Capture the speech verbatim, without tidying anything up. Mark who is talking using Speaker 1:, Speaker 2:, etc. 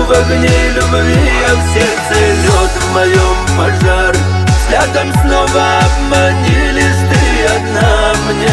Speaker 1: в огне любви, а в сердце лед, в моем пожар. Взглядом снова обмани, лишь ты одна мне